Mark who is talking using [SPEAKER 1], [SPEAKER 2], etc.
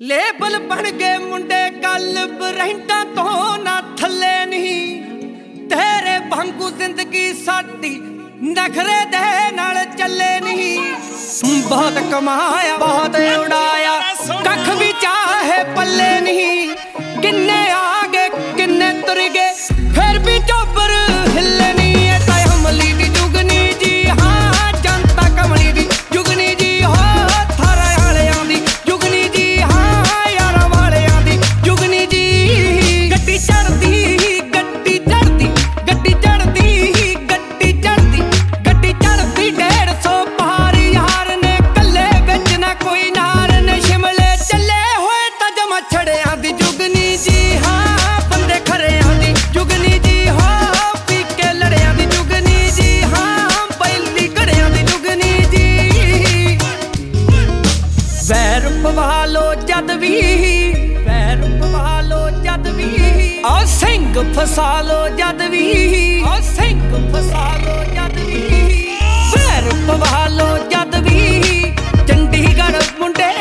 [SPEAKER 1] Label ਬਣ ਗਏ ਮੁੰਡੇ ਗੱਲ ਬਰਹਿੰਟਾਂ ਤੋਂ ਨਾ ਥੱਲੇ ਨਹੀਂ। ਤੇਰੇ ਵਾਂਗੂ ਜ਼ਿੰਦਗੀ ਸਾਡੀ ਨਖਰੇ ਦੇ ਨਾਲ ਚੱਲੇ ਨਹੀਂ। ਬਹੁਤ ਕਮਾਇਆ ਬਹੁਤ ਉਡਾਇਆ ਕੱਖ ਵੀ ਚਾਹੇ ਪੱਲੇ ਨਹੀਂ। ਕਿੰਨੇ ਆ ਗਏ ਕਿੰਨੇ ਤੁਰ ਗਏ ਫਿਰ ਵੀ ਚੋਬਰ ਹਿੱਲੇ ਨਹੀਂ। ਇਹ ਤਾਂ ਅਮਲੀ ਦੀ ਜੁਗਨੀ ਜੀ ਹਾਂ ਜਨਤਾ ਕਮਲੀ ਦੀ ਜੁਗਨੀ ਜੀ ਹੋ ਥਾਰਾਂ ਵਾਲਿਆਂ ਦੀ ਜੁਗਨੀ ਜੀ ਹਾਂ ਯਾਰਾਂ ਵਾਲਿਆਂ ਦੀ ਜੁਗਨੀ ਜੀ। ਗੱਡੀ ਚੜਦੀ ਗੱਡੀ ਚੜਦੀ ਗੱਡੀ ਚੜਦੀ ਗੱਡੀ ਚੜਦੀ ਗੱਡੀ ਚੜਦੀ 150 ਪਾਰ ਯਾਰ ਨੇ ਕੱਲੇ ਵਿੱਚ ਨਾ ਕੋਈ ਨਾਰ ਨੇ। ਸ਼ਿਮਲੇ ਚੱਲੇ ਹੋਏ ਤਾਂ ਜਮਾ ਛੜਿਆਂ ਦੀ ਜੁਗਨੀ ਜੀ ਹਾਂ ਬੰਦੇ ਖਰਿਆਂ ਦੀ ਜੁਗਨੀ ਜੀ ਹੋ ਪੀ ਕੇ ਲੜਿਆਂ ਦੀ ਜੁਗਨੀ ਜੀ ਹਾਂ ਪਹਿਲੀ ਘੜਿਆਂ ਦੀ ਜੁਗਨੀ ਜੀ। ਵੈਰ ਪਵਾ ਲੋ ਜਦ ਵੀ ਵੈਰ ਪਵਾ ਲੋ ਜਦ ਵੀ ਆ ਸਿੰਘ ਫਸਾ ਲੋ ਜਦ ਵੀ ਆ ਸਿੰਘ ਫਸਾ ਲੋ ਜਦ ਵੀ ਵੈਰ ਪਵਾ ਲੋ ਜਦ ਵੀ ਚੰਡੀਗੜ੍ਹ ਮੁੰਡੇ